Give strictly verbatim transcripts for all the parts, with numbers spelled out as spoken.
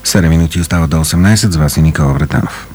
седем минути остава до осемнайсет. С вас е Никола Вратанов.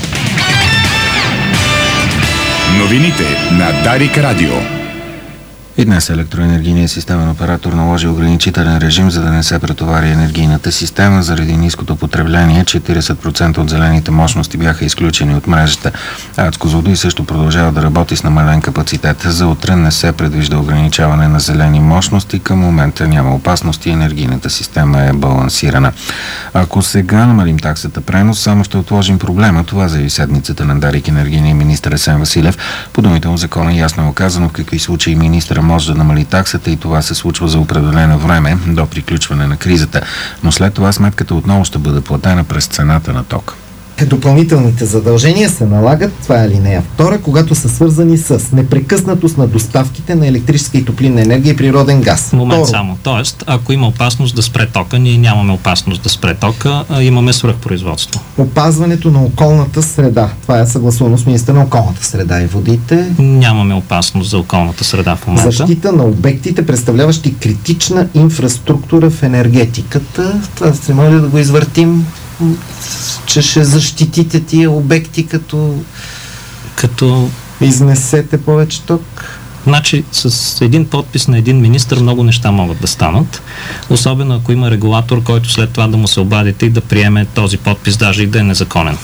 Новините на Дарик Радио. И днес електроенергийният системен оператор наложи ограничителен режим, за да не се претовари енергийната система. Заради ниското потребление, четирийсет процента от зелените мощности бяха изключени от мрежата. АЕЦ Козлодуй също продължава да работи с намален капацитет. За утре не се предвижда ограничаване на зелени мощности. Към момента няма опасности, енергийната система е балансирана. Ако сега намалим таксата пренос, само ще отложим проблема. Това заяви седмицата на Дарик енергийния министър Асен Василев. По думите му закона ясно е оказано в какви случаи министъра може да намали таксата и това се случва за определено време до приключване на кризата. Но след това сметката отново ще бъде платена през цената на тока. Допълнителните задължения се налагат, това е алинея втора, когато са свързани с непрекъснатост на доставките на електрическа и топлинна енергия и природен газ. Момент Второ. само. Тоест, ако има опасност да спре тока, ние нямаме опасност да спре тока, а имаме свръхпроизводство. Опазването на околната среда. Това е съгласувано с министъра на околната среда и водите. Нямаме опасност за околната среда в момента. Защита на обектите, представляващи критична инфраструктура в енергетиката. Това се може да го извъртим, че ще защитите тия обекти, като като изнесете повече ток. Значи с един подпис на един министър много неща могат да станат. Особено ако има регулатор, който след това да му се обадите и да приеме този подпис, даже и да е незаконен.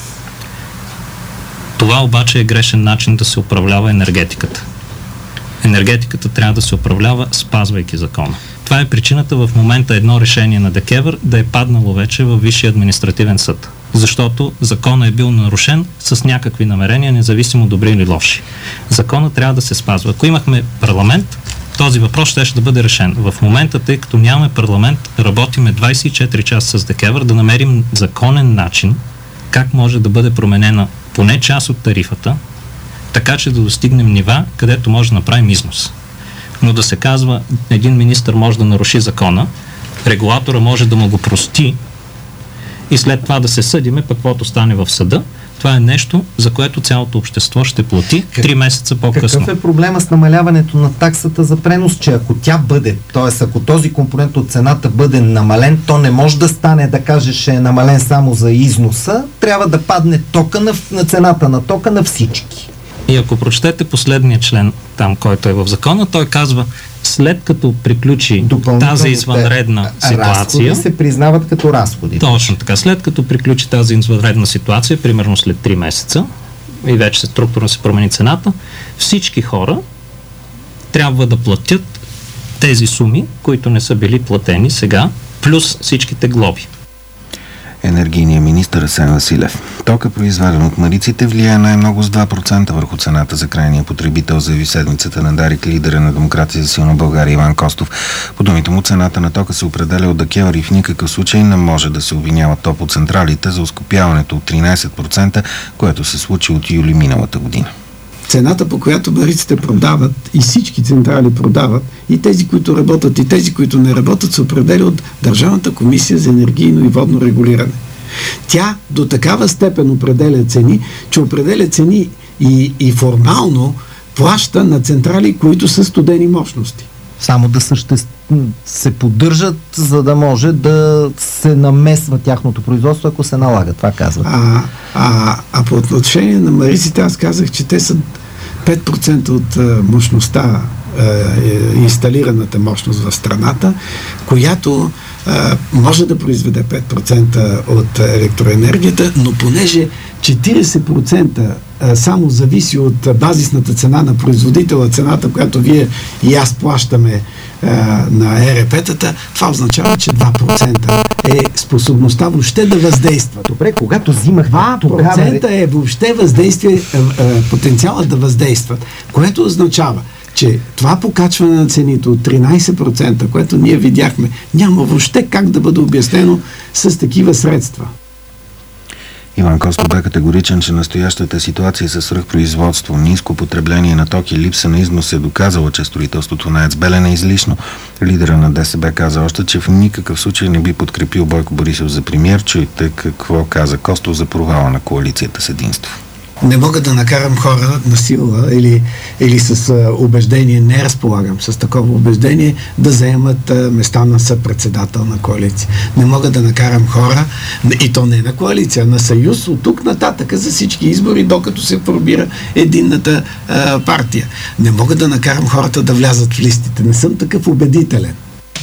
Това обаче е грешен начин да се управлява енергетиката. Енергетиката трябва да се управлява, спазвайки закона. Това е причината в момента едно решение на ДКЕВР да е паднало вече във Висшия административен съд. Защото законът е бил нарушен с някакви намерения, независимо добри или лоши. Законът трябва да се спазва. Ако имахме парламент, този въпрос ще, ще да бъде решен. В момента, тъй като нямаме парламент, работиме двайсет и четири часа с ДКЕВР да намерим законен начин как може да бъде променена поне част от тарифата, така че да достигнем нива, където може да направим износ. Но да се казва, един министър може да наруши закона, регулатора може да му го прости и след това да се съдиме, пък каквото стане в съда, това е нещо, за което цялото общество ще плати три месеца по-късно. Какъв е проблема с намаляването на таксата за пренос, че ако тя бъде, т.е. ако този компонент от цената бъде намален, то не може да стане да кажеш, че е намален само за износа, трябва да падне тока на, на цената на тока на всички. И ако прочетете последния член, там, който е в закона, той казва, след като приключи тази извънредна ситуация... Разходи се признават като разходи. Точно така. След като приключи тази извънредна ситуация, примерно след три месеца, и вече се структурно се промени цената, всички хора трябва да платят тези суми, които не са били платени сега, плюс всичките глоби. Енергийният министър Асен Василев. Тока, произведен от мариците, влияе най-много с два процента върху цената за крайния потребител, заяви седмицата на Дарик лидера на Демокрация за силна България Иван Костов. По думите му, цената на тока се определя от ДКЕВР и в никакъв случай не може да се обвинява топоцентралите за оскъпяването от тринайсет процента, което се случи от юли миналата година. Цената, по която мариците продават и всички централи продават, и тези, които работят, и тези, които не работят, се определя от Държавната комисия за енергийно и водно регулиране. Тя до такава степен определя цени, че определя цени и, и формално плаща на централи, които са студени мощности. Само да съществ... се поддържат, за да може да се намесва тяхното производство, ако се налага. Това казват. А, а, а по отношение на мариците, аз казах, че те са пет процента от а, мощността, а, е, инсталираната мощност в страната, която а, може да произведе пет процента от електроенергията, но понеже четирийсет процента само зависи от базисната цена на производителя, цената, която вие и аз плащаме а, на Е Р П-тата, това означава, че два процента е способността въобще да въздейства. Добре, когато взимах два процента е въобще въздействие, а, а, потенциалът да въздействат, което означава, че това покачване на цените от тринайсет процента, което ние видяхме, няма въобще как да бъде обяснено с такива средства. Иван Костов бе категоричен, че настоящата ситуация със свръхпроизводство, ниско потребление на ток и липса на износ е доказала, че строителството на АЕЦ Белене е излишно. Лидера на Д С Б каза още, че в никакъв случай не би подкрепил Бойко Борисов за премиер. Чуйте какво каза Костов за провала на коалицията с Единство. Не мога да накарам хора на сила или, или с а, убеждение, не разполагам с такова убеждение, да заемат а, места на съпредседател на коалиция. Не мога да накарам хора, и то не на коалиция, на съюз от тук нататък за всички избори, докато се формира единната а, партия. Не мога да накарам хората да влязат в листите. Не съм такъв убедителен.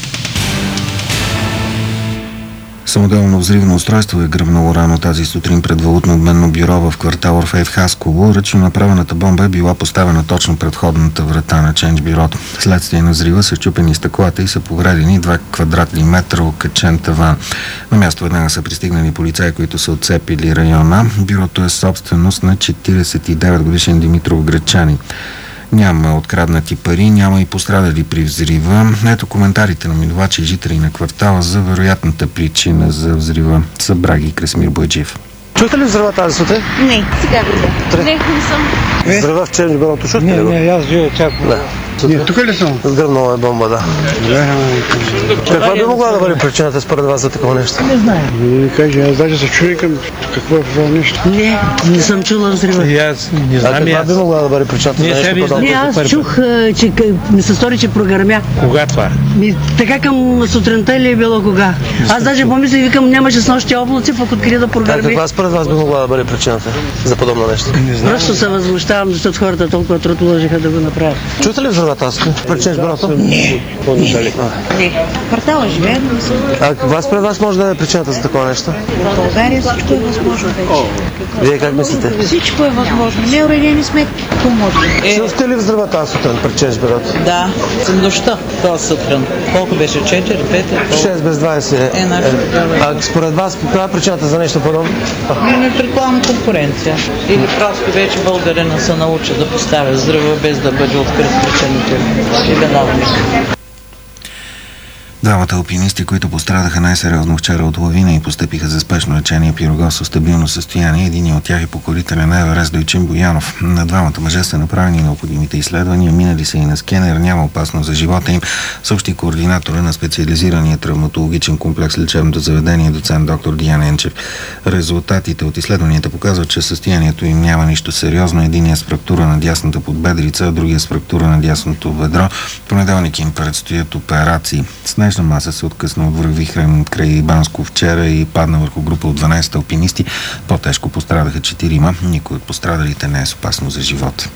Самоделно взривно устройство е гръмнало рано тази сутрин пред валутно обменно бюро в квартал Орфей в Хасково. Ръчно направената бомба е била поставена точно пред входната врата на Ченч бюрото. Следствие на взрива са счупени стъклата и са повредени два квадратни метра окачен таван. На място веднага са пристигнали полицаи, които са отцепили района. Бюрото е собственост на четиридесет и девет годишен Димитров гречанин. Няма откраднати пари, няма и пострадали при взрива. Ето коментарите на минувачи и жители на квартала за вероятната причина за взрива. Събра ги Красимир Бойджиев. Чухте ли взрива тази сутрин? Не, сега го. Не, не съм. Взрива в Ченч бюрото, чухте ли Не, го? не, аз живея чак. Не, тук ли съм? Сгръмнала е бомба, да. Каква би могла да бъде причината според вас за такова нещо? Не знам. Не кажа, аз даже се чуя какво е това нещо. Не, не съм чула взрива. И аз не знам. А каква би могла да бъде причината за нещо подобно? Не, аз чух, че ми се стори, че прогърмя. Кога това? Ми, така към сутринта или е било кога? Аз даже помислих, викам, нямаше с нощи облаци, пък откъде да А прогърми. каква според вас би могла да бъде причината за подобно нещо? Просто се възмущавам, защото хората толкова труд уложиха да го направят. Чухте ли взрива тази сутрин? Пред Ченч бюрото? Не. Не. Квартала живеем. А каква според вас може да е причината за такова нещо? В България всичко е възможно вече. Вие как мислите? Всичко е възможно. Неуредени сметки. Помогли. Чухте ли взрива тази сутрин пред Ченч бюрото? Да, съм дощта тази сутрин. Колко беше? четири, пет? шест без двайсет. Е, значи, А според вас каква е причината за нещо подобно? не предполагам конкуренция. Или просто вече българина се научи да поставя взрива без да бъде открит причинител и виновник. Двамата алпинисти, които пострадаха най-сериозно вчера от лавина и постъпиха за спешно лечение Пирогов в стабилно състояние, един от тях е покорителен на Еверест Дойчин Боянов. На двамата мъже са направени необходимите изследвания, минали са и на скенер, няма опасност за живота им, съобщи координатора на специализирания травматологичен комплекс лечебното заведение доцент доктор Диан Енчев. Резултатите от изследванията показват, че състоянието им няма нищо сериозно. Единият с фрактура на дясната подбедрица, а другия с фрактура на дясното бедро. В понеделник им предстоят операции. Снежна маса се откъсна от връхвихрен край Банско вчера и падна върху група от дванайсет алпинисти. По-тежко пострадаха четирима. Никой от пострадалите не е с опасно за живота.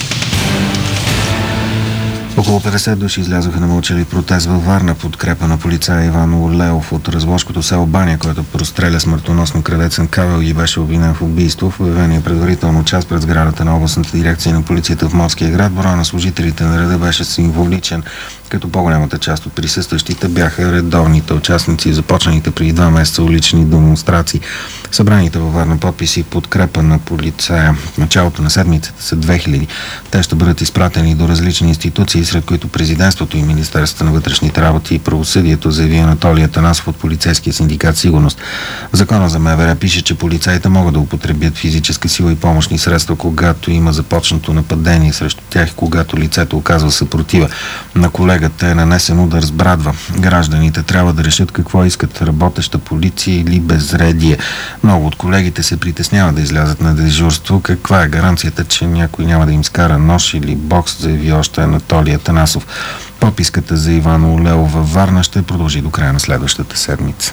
Около петдесет души излязоха на мълчали протест във Варна, подкрепа на полицая Иван Орлеов от развожкото село Баня, който простреля смъртоносно крадецен кабел и беше обвинен в убийство. В обявения предварително час пред сградата на областната дирекция на полицията в Морския град, броя на служителите на реда беше символичен, като по-голямата част от присъстващите бяха редовните участници в започнаните преди два месеца улични демонстрации. Събраните във Варна подписи подкрепа на полицая в началото на седмицата са две хиляди. Те ще бъдат изпратени до различни институции, сред които президентството и Министерството на вътрешните работи и правосъдието, заяви Анатолий Атанасов от полицейския синдикат Сигурност. В закона за МВР пише, че полицаите могат да употребят физическа сила и помощни средства, когато има започнато нападение срещу тях, когато лицето оказва съпротива. На колегата е нанесен удар с брадва. Гражданите трябва да решат какво искат: работеща полиция или безредие. Много от колегите се притесняват да излязат на дежурство. Каква е гаранцията, че някой няма да им скара нож или бокс, заяви още Анатолий Атанасов. Подписката за Иван Олеов във Варна ще продължи до края на следващата седмица.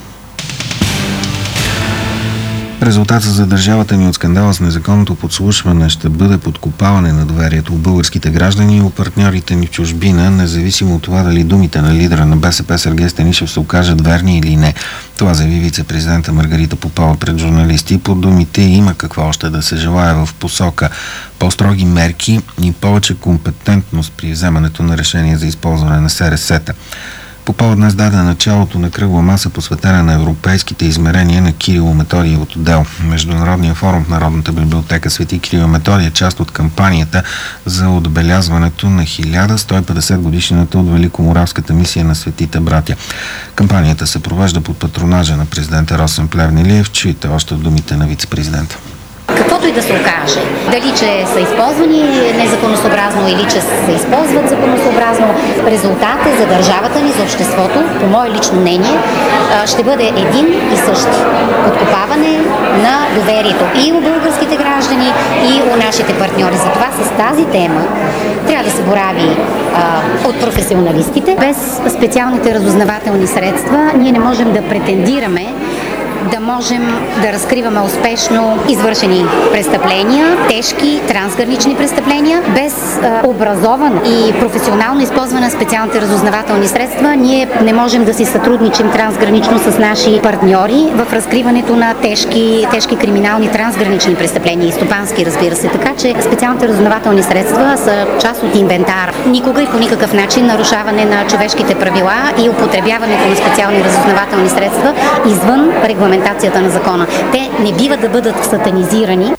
Резултатът за държавата ни от скандала с незаконното подслушване ще бъде подкопаване на доверието у българските граждани и у партньорите ни в чужбина, независимо от това дали думите на лидера на БСП Сергей Станишев се окажат верни или не. Това заяви вице-президента Маргарита Попова пред журналисти. По думите има какво още да се желае в посока по-строги мерки и повече компетентност при вземането на решение за използване на СРС-та. Попова днес даде началото на кръгла маса, посветена на европейските измерения на Кирило-Методиевото дело. Международният форум в Народната библиотека Свети Кирил и Методий е част от кампанията за отбелязването на хиляда сто и петдесет годишнината от Великоморавската мисия на Светите братя. Кампанията се провежда под патронажа на президента Росен Плевнелиев, чуйте още от думите на вице-президента. Какво каквото и да се окаже, дали че са използвани незаконосъобразно или че се използват законосъобразно, резултата за държавата ни, за обществото, по мое лично мнение, ще бъде един и същи. Подкопаване на доверието и у българските граждани, и у нашите партньори. Затова с тази тема трябва да се борави а, от професионалистите. Без специалните разузнавателни средства ние не можем да претендираме да можем да разкриваме успешно извършени престъпления, тежки трансгранични престъпления. Без а, образовано и професионално използване на специалните разузнавателни средства ние не можем да си сътрудничим трансгранично с наши партньори в разкриването на тежки, тежки криминални трансгранични престъпления и стопански, разбира се. Така че специалните разузнавателни средства са част от инвентар. Никога и по никакъв начин нарушаване на човешките правила и употребяването на специални разузнавателни средства извън регламентацията на закона. Те не бива да бъдат сатанизирани.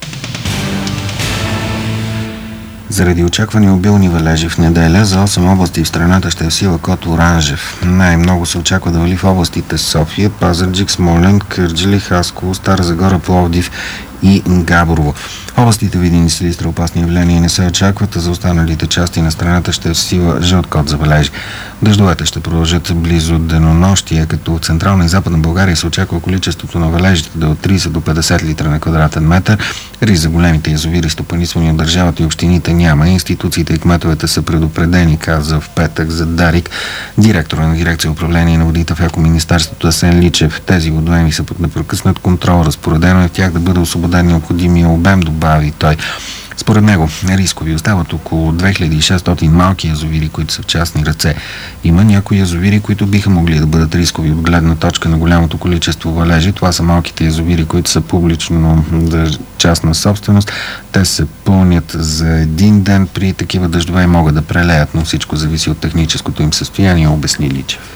Заради очаквани обилни валежи в неделя за осем области в страната ще е в сила код оранжев. Най-много се очаква да вали в областите София, Пазарджик, Смолян, Кърджали, Хасково, Стара Загора, Пловдив и Габрово. Областите Видин и Силистра опасни явления не се очакват, а за останалите части на страната ще е в сила жълт код за валежи. Дъждовете ще продължат близо денонощие, като в Централна и Западна България се очаква количеството на валежите да е от трийсет до петдесет литра на квадратен метър. Риск за големите язовири, стопанисвани от държавата и общините, няма. Институциите и кметовете са предупредени, каза в петък за Дарик директора на дирекция управление на водите в Екоминистерството Асен Личев. Тези водоеми са под непрекъснат контрол. Разпоредено е в тях да бъде освободен необходимия обем, добави той. Според него рискови остават около две хиляди и шестстотин малки язовири, които са в частни ръце. Има някои язовири, които биха могли да бъдат рискови от гледна точка на голямото количество валежи. Това са малките язовири, които са публично частна собственост. Те се пълнят за един ден при такива дъждове и могат да прелеят, но всичко зависи от техническото им състояние, обясни Личев.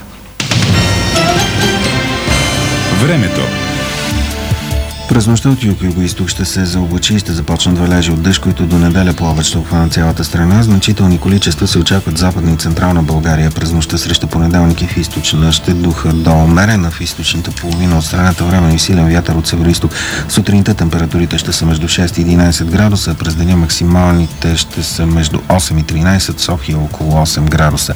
Времето. През нощта от юг и юго-изток ще се заоблачи и ще започнат валежи от дъжд, които до неделя плават ще обхванат цялата страна. Значителни количества се очакват Западна и Централна България. През нощта срещу понеделник и в източна ще духа до умерена, в източната половина от страната време и силен вятър от северо-изток. Сутринта температурите ще са между шест и единайсет градуса, през деня максималните ще са между осем и тринайсет, София около осем градуса.